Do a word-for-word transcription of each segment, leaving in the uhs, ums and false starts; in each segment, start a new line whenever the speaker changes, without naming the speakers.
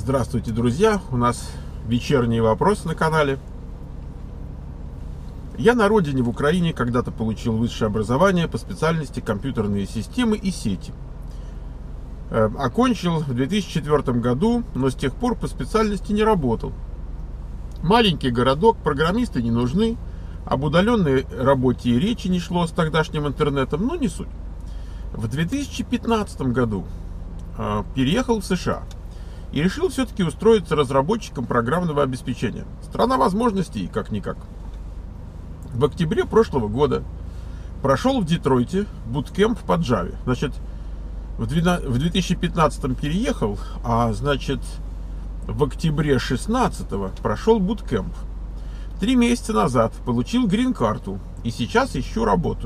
Здравствуйте, друзья! У нас вечерние вопросы на канале. Я на родине в Украине когда-то получил высшее образование по специальности компьютерные системы и сети. Окончил в две тысячи четвёртом году, но с тех пор по специальности не работал. Маленький городок, программисты не нужны, об удаленной работе и речи не шло с тогдашним интернетом, но не суть. В две тысячи пятнадцатом году переехал в США и решил все-таки устроиться разработчиком программного обеспечения. Страна возможностей, как-никак. В октябре прошлого года прошел в Детройте буткемп по Java. Значит, в две тысячи пятнадцатом переехал, а значит, в октябре шестнадцатого прошел буткемп. Три месяца назад получил грин-карту и сейчас ищу работу.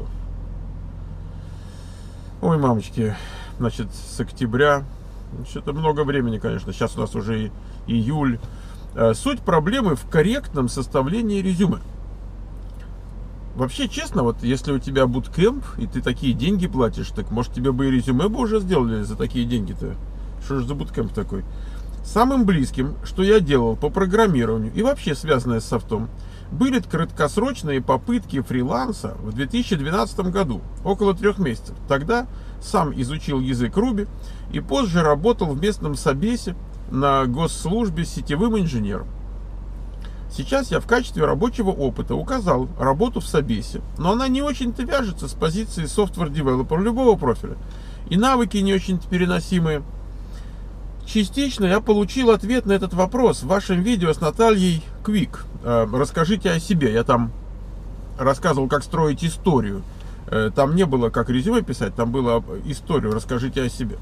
Ой, мамочки, значит, с октября... Что-то много времени, конечно. Сейчас у нас уже июль. Суть проблемы в корректном составлении резюме. Вообще, честно, вот если у тебя буткемп, и ты такие деньги платишь, так может тебе бы и резюме бы уже сделали за такие деньги-то. Что же за буткемп такой? Самым близким, что я делал по программированию и вообще связанное с софтом, были краткосрочные попытки фриланса в две тысячи двенадцатом году, около трех месяцев. Тогда сам изучил язык Руби и позже работал в местном собесе на госслужбе сетевым инженером. Сейчас я в качестве рабочего опыта указал работу в собесе, но она не очень-то вяжется с позиции software developer любого профиля, и навыки не очень-то переносимые. Частично я получил ответ на этот вопрос в вашем видео с Натальей Квик. Расскажите о себе. Я там рассказывал, как строить историю. Там не было как резюме писать, там было историю. Расскажите о себе.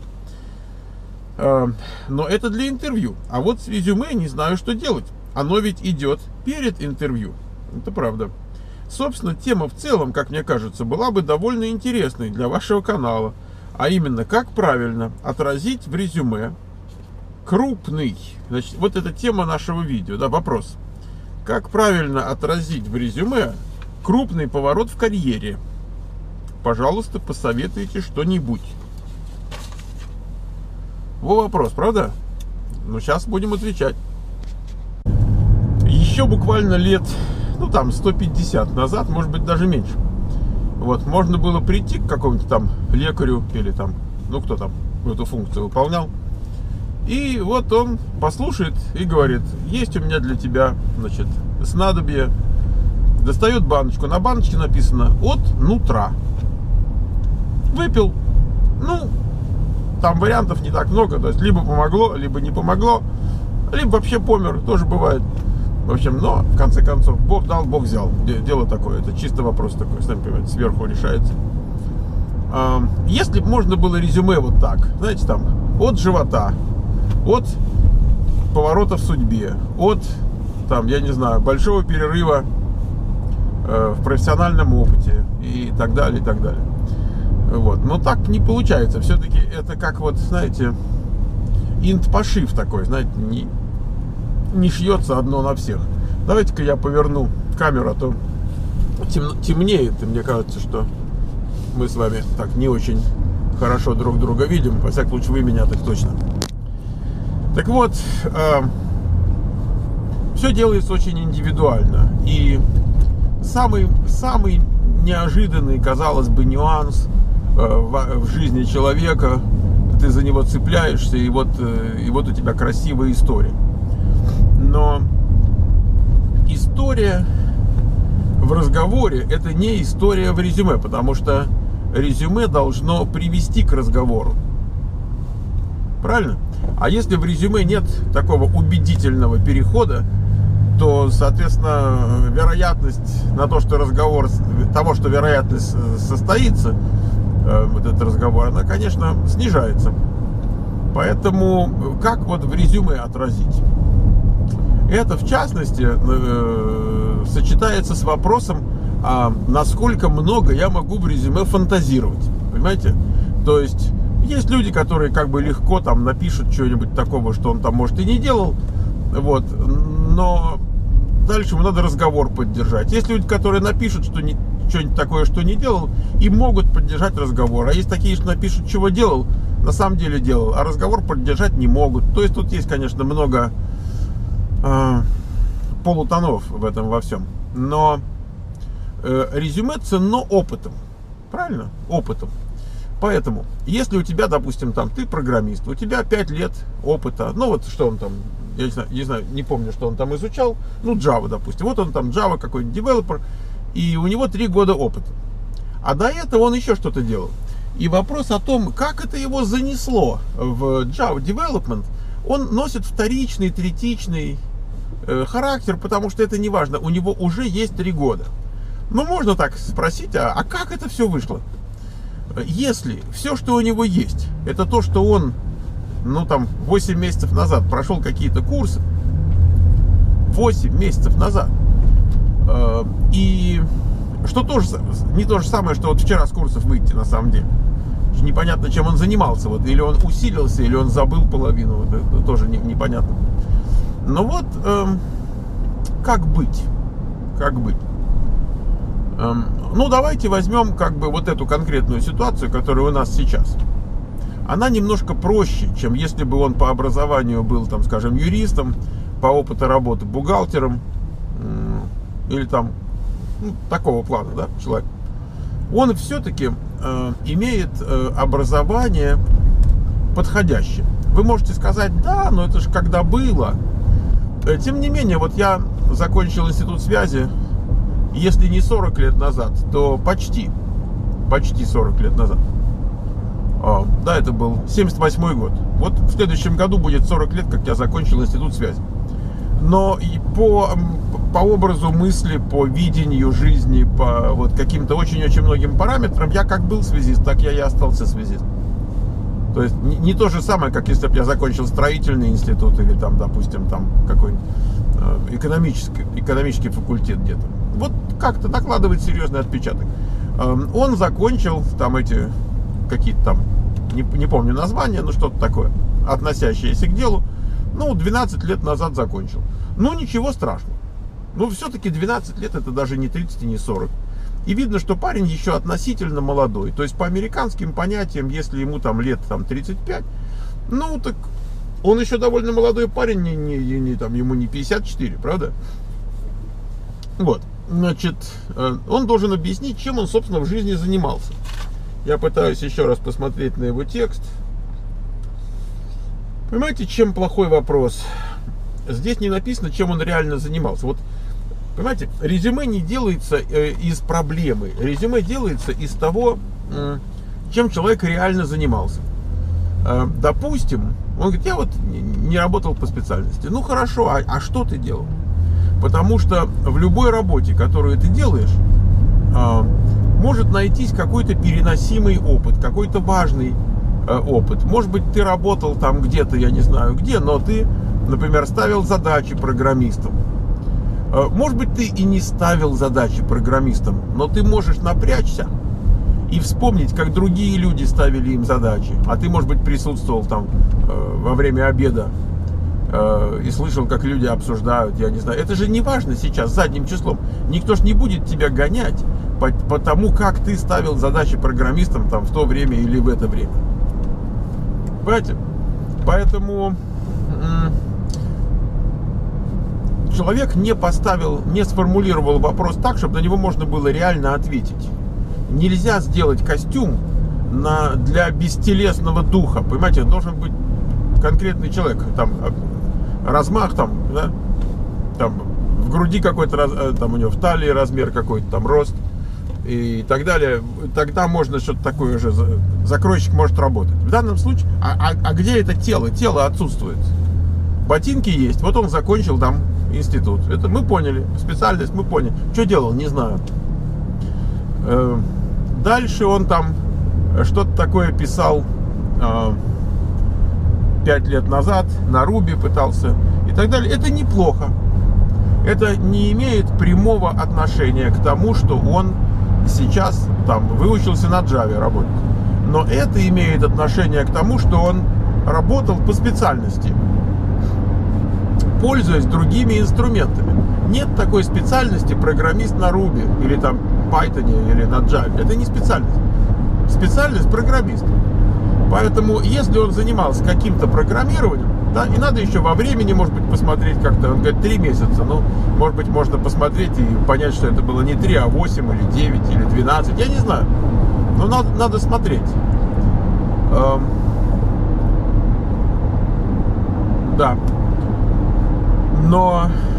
Но это для интервью. А вот с резюме не знаю, что делать. Оно ведь идет перед интервью. Это правда. Собственно, тема в целом, как мне кажется, была бы довольно интересной для вашего канала. А именно, как правильно отразить в резюме крупный, значит, вот эта тема нашего видео, да, вопрос. Как правильно отразить в резюме крупный поворот в карьере? Пожалуйста, посоветуйте что-нибудь. Во вопрос, правда? Ну, сейчас будем отвечать. Еще буквально лет, ну, там, сто пятьдесят назад, может быть, даже меньше. Вот, можно было прийти к какому-нибудь там лекарю или там, ну, кто там эту функцию выполнял. И вот он послушает и говорит: есть у меня для тебя, значит, снадобье. Достает баночку. На баночке написано «от нутра». Выпил. Ну, там вариантов не так много. То есть, либо помогло, либо не помогло. Либо вообще помер. Тоже бывает. В общем, но, в конце концов, Бог дал, Бог взял. Дело такое. Это чисто вопрос такой, сами понимаете, сверху решается. Если бы можно было резюме вот так, знаете, там, от живота, от поворота в судьбе, от, там, я не знаю, большого перерыва э, в профессиональном опыте и так далее, и так далее. Вот. Но так не получается. Все-таки это как вот, знаете, инт-пошив такой, знаете, не, не шьется одно на всех. Давайте-ка я поверну камеру, а то тем, темнеет, и мне кажется, что мы с вами так не очень хорошо друг друга видим. Во всяком случае, вы меня так точно. Так вот, э, все делается очень индивидуально. И самый, самый неожиданный, казалось бы, нюанс э, в, в жизни человека, ты за него цепляешься, и вот, э, и вот у тебя красивая история. Но история в разговоре — это не история в резюме, потому что резюме должно привести к разговору. Правильно? А если в резюме нет такого убедительного перехода, то, соответственно, вероятность на то, что разговор, того, что вероятность состоится, вот этот разговор, она, конечно, снижается. Поэтому как вот в резюме отразить? Это, в частности, сочетается с вопросом, а насколько много я могу в резюме фантазировать. Понимаете? То есть есть люди, которые как бы легко там напишут что-нибудь такого, что он там, может, и не делал, вот, но дальше ему надо разговор поддержать. Есть люди, которые напишут, что не, что-нибудь такое, что не делал, и могут поддержать разговор. А есть такие, что напишут, чего делал, на самом деле делал, а разговор поддержать не могут. То есть тут есть, конечно, много э, полутонов в этом во всем. Но э, резюме ценно опытом. Правильно? Опытом. Поэтому, если у тебя, допустим, там, ты программист, у тебя пять лет опыта, ну вот что он там, я не знаю, не знаю, не помню, что он там изучал, ну Java, допустим, вот он там Java какой-нибудь девелопер, и у него три года опыта. А до этого он еще что-то делал. И вопрос о том, как это его занесло в Java Development, он носит вторичный, третичный э, характер, потому что это не важно, у него уже есть три года. Ну, можно так спросить, а, а как это все вышло? Если все, что у него есть, это то, что он, ну, там, восемь месяцев назад прошел какие-то курсы, восемь месяцев назад, э, и что тоже не то же самое, что вот вчера с курсов выйти, на самом деле. Непонятно, чем он занимался, вот, или он усилился, или он забыл половину, вот, это тоже не, непонятно. Но вот, э, как быть? Как быть? Ну, давайте возьмем как бы вот эту конкретную ситуацию, которая у нас сейчас. Она немножко проще, чем если бы он по образованию был, там, скажем, юристом, по опыту работы бухгалтером, или там, ну, такого плана, да, человек. Он все-таки э, имеет э, образование подходящее. Вы можете сказать, да, но это же когда было. Тем не менее, вот я закончил институт связи, если не сорок лет назад, то почти, почти сорок лет назад. А, да, это был семьдесят восьмой год. Вот в следующем году будет сорок лет, как я закончил институт связи. Но и по, по образу мысли, по видению жизни, по вот каким-то очень-очень многим параметрам, я как был связист, так я и остался связистом. То есть не, не то же самое, как если бы я закончил строительный институт или там, допустим, там какой-нибудь э, экономический, экономический факультет где-то. Вот как-то накладывает серьезный отпечаток. Э, он закончил там эти какие-то там, не, не помню названия, но что-то такое, относящееся к делу. Ну, двенадцать лет назад закончил. Ну, ничего страшного. Ну, все-таки двенадцать лет это даже не тридцать и не сорок. И видно, что парень еще относительно молодой. То есть, по американским понятиям, если ему там лет там, тридцать пять, ну, так он еще довольно молодой парень, не, не, не, там, ему не пятьдесят четыре, правда? Вот. Значит, он должен объяснить, чем он, собственно, в жизни занимался. Я пытаюсь еще раз посмотреть на его текст. Понимаете, чем плохой вопрос? Здесь не написано, чем он реально занимался. Вот, понимаете, резюме не делается э, из проблемы. Резюме делается из того, э, чем человек реально занимался. Э, допустим, он говорит, я вот не работал по специальности. Ну хорошо, а, а что ты делал? Потому что в любой работе, которую ты делаешь, э, может найтись какой-то переносимый опыт, какой-то важный опыт. Может быть, ты работал там где-то, я не знаю где, но ты, например, ставил задачи программистам. Может быть, ты и не ставил задачи программистам, но ты можешь напрячься и вспомнить, как другие люди ставили им задачи. А ты, может быть, присутствовал там во время обеда и слышал, как люди обсуждают, я не знаю. Это же не важно сейчас, задним числом. Никто же не будет тебя гонять по, по тому, как ты ставил задачи программистам там в то время или в это время. Понимаете? Поэтому человек не поставил, не сформулировал вопрос так, чтобы на него можно было реально ответить. Нельзя сделать костюм на, для бестелесного духа. Понимаете, должен быть конкретный человек. Там размах, там, да, там в груди какой-то, там у него в талии размер какой-то, там рост и так далее. Тогда можно что-то такое же, закройщик может работать. В данном случае, а, а, а где это тело? Тело отсутствует. Ботинки есть. Вот он закончил там институт. Это мы поняли. Специальность мы поняли. Что делал? Не знаю. Дальше он там что-то такое писал пять лет назад. На Ruby пытался. И так далее. Это неплохо. Это не имеет прямого отношения к тому, что он сейчас там выучился на Java работать. Но это имеет отношение к тому, что он работал по специальности, пользуясь другими инструментами. Нет такой специальности программист на Ruby или там Python или на Java. Это не специальность. Специальность программист. Поэтому, если он занимался каким-то программированием, да, и надо еще во времени, может быть, посмотреть как-то, он говорит, три месяца, ну, может быть, можно посмотреть и понять, что это было не три, а восемь, или девять, или двенадцать, я не знаю, но надо, надо смотреть. Эм, да, но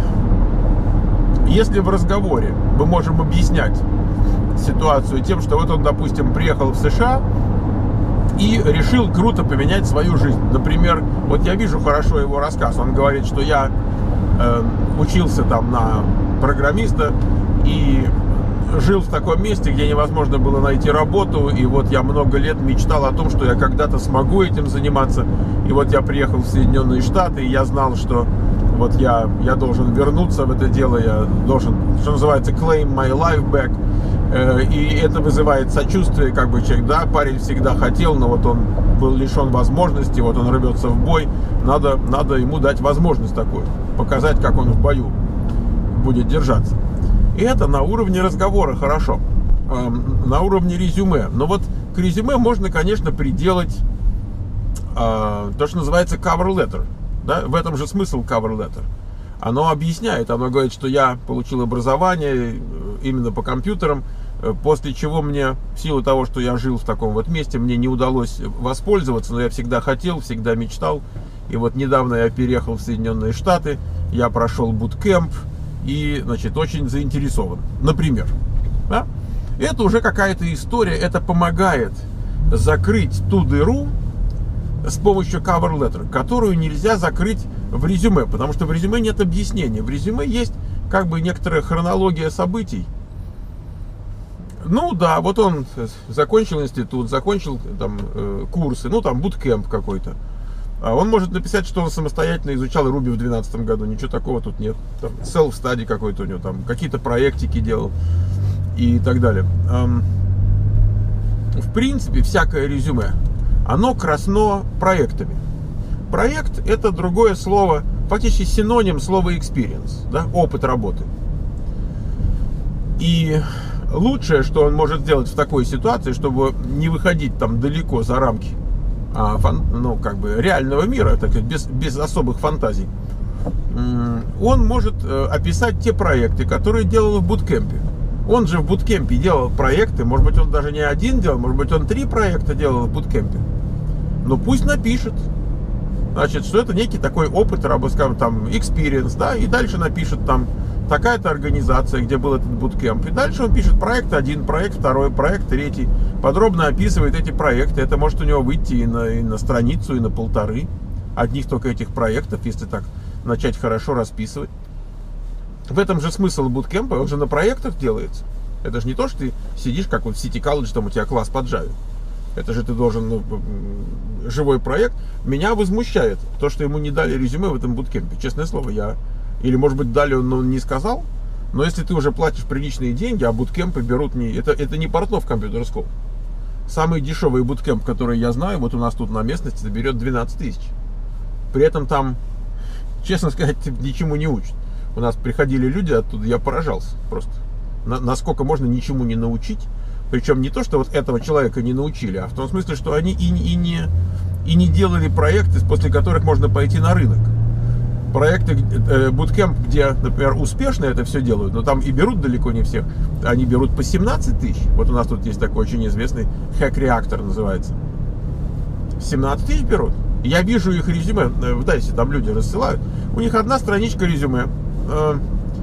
если в разговоре мы можем объяснять ситуацию тем, что вот он, допустим, приехал в США и решил круто поменять свою жизнь. Например, вот я вижу хорошо его рассказ. Он говорит, что я э, учился там на программиста и жил в таком месте, где невозможно было найти работу. И вот я много лет мечтал о том, что я когда-то смогу этим заниматься. И вот я приехал в Соединенные Штаты, и я знал, что вот я, я должен вернуться в это дело, я должен, что называется, claim my life back. И это вызывает сочувствие, как бы человек, да, парень всегда хотел, но вот он был лишен возможности, вот он рвется в бой, надо, надо ему дать возможность такую, показать, как он в бою будет держаться. И это на уровне разговора хорошо, на уровне резюме. Но вот к резюме можно, конечно, приделать то, что называется cover letter, да? В этом же смысл cover letter. Оно объясняет, оно говорит, что я получил образование именно по компьютерам, после чего мне, в силу того, что я жил в таком вот месте, мне не удалось воспользоваться, но я всегда хотел, всегда мечтал. И вот недавно я переехал в Соединенные Штаты, я прошел буткемп и, значит, очень заинтересован. Например, да? Это уже какая-то история, это помогает закрыть ту дыру с помощью cover letter, которую нельзя закрыть в резюме, потому что в резюме нет объяснения. В резюме есть как бы некоторая хронология событий. Ну да, вот он закончил институт, закончил там курсы, ну там буткемп какой-то. А он может написать, что он самостоятельно изучал Ruby в две тысячи двенадцатом году. Ничего такого тут нет. Там self-study какой-то у него, там какие-то проектики делал и так далее. В принципе, всякое резюме, оно красно проектами. Проект — это другое слово, фактически синоним слова experience, да, опыт работы. И лучшее, что он может сделать в такой ситуации, чтобы не выходить там далеко за рамки, а, фан, ну, как бы реального мира, так сказать, без, без особых фантазий, он может описать те проекты, которые делал в буткемпе. Он же в буткемпе делал проекты, может быть, он даже не один делал, может быть, он три проекта делал в буткемпе. Но пусть напишет, значит, что это некий такой опыт, скажем, там, experience, да, и дальше напишет там такая-то организация, где был этот буткемп. И дальше он пишет проект один, проект второй, проект третий, подробно описывает эти проекты. Это может у него выйти и на, и на страницу, и на полторы одних только этих проектов, если так начать хорошо расписывать. В этом же смысл буткемпа, он же на проектах делается. Это же не то, что ты сидишь, как вот в City College, там у тебя класс по Java. Это же ты должен, ну, живой проект. Меня возмущает то, что ему не дали резюме в этом буткемпе. Честное слово, я... Или, может быть, дали, но он не сказал. Но если ты уже платишь приличные деньги, а буткемпы берут не... Это, это не Портнов Computer School. Самый дешевый буткемп, который я знаю, вот у нас тут на местности, берет двенадцать тысяч. При этом там, честно сказать, ничему не учат. У нас приходили люди оттуда, я поражался просто. На, насколько можно ничему не научить. Причем не то, что вот этого человека не научили, а в том смысле, что они и, и, не, и не делали проекты, после которых можно пойти на рынок. Проекты, э, буткемп, где, например, успешно это все делают, но там и берут далеко не всех. Они берут по семнадцать тысяч. Вот у нас тут есть такой очень известный Hack Reactor называется. семнадцать тысяч берут. Я вижу их резюме в Дайсе, там люди рассылают. У них одна страничка резюме. Э,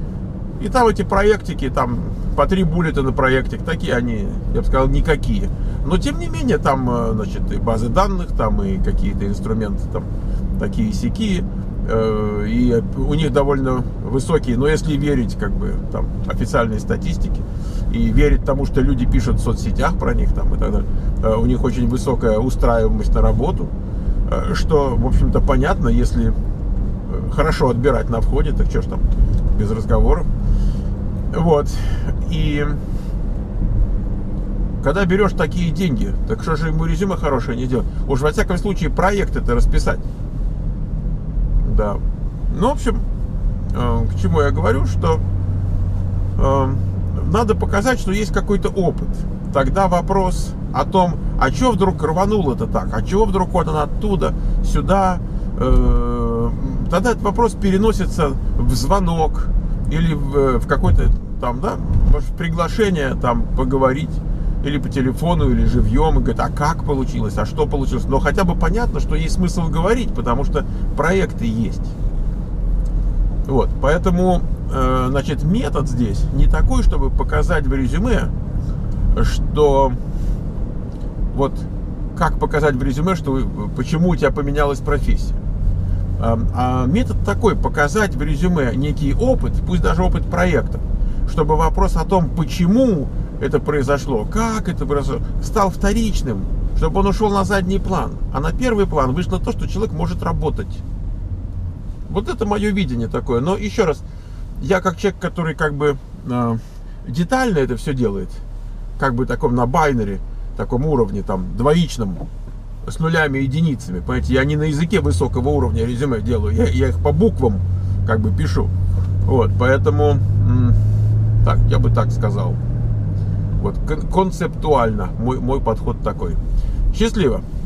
и там эти проектики, там по три буллета на проектик, такие они, я бы сказал, никакие. Но тем не менее, там, значит, и базы данных, там и какие-то инструменты, там такие-сякие. И у них довольно высокие, но если верить как бы там официальной статистике и верить тому, что люди пишут в соцсетях про них там и так далее, у них очень высокая устраиваемость на работу, что, в общем-то, понятно, если хорошо отбирать на входе, так что ж там, без разговоров. Вот. И когда берешь такие деньги, так что же ему резюме хорошее не делать? Уж во всяком случае проект это расписать. Да. Ну, в общем, э, к чему я говорю, что э, надо показать, что есть какой-то опыт. Тогда вопрос о том, а чего вдруг рванул это так, а чего вдруг вот он оттуда, сюда, э, тогда этот вопрос переносится в звонок или в, в какой-то там, да, может, приглашение там поговорить, или по телефону, или живьем, и говорит, а как получилось, а что получилось. Но хотя бы понятно, что есть смысл говорить, потому что проекты есть. Вот, поэтому, э, значит, метод здесь не такой, чтобы показать в резюме, что вот как показать в резюме, что почему у тебя поменялась профессия. А, а метод такой, показать в резюме некий опыт, пусть даже опыт проекта, чтобы вопрос о том, почему это произошло, как это произошло, стал вторичным, чтобы он ушел на задний план. А на первый план вышло то, что человек может работать. Вот это мое видение такое. Но еще раз, я как человек, который как бы э, детально это все делает, как бы таком на байнере, таком уровне, там, двоичном, с нулями и единицами, понимаете, я не на языке высокого уровня резюме делаю, я, я их по буквам как бы пишу. Вот, поэтому, м- так, я бы так сказал. Вот, кон- концептуально мой, мой подход такой. Счастливо!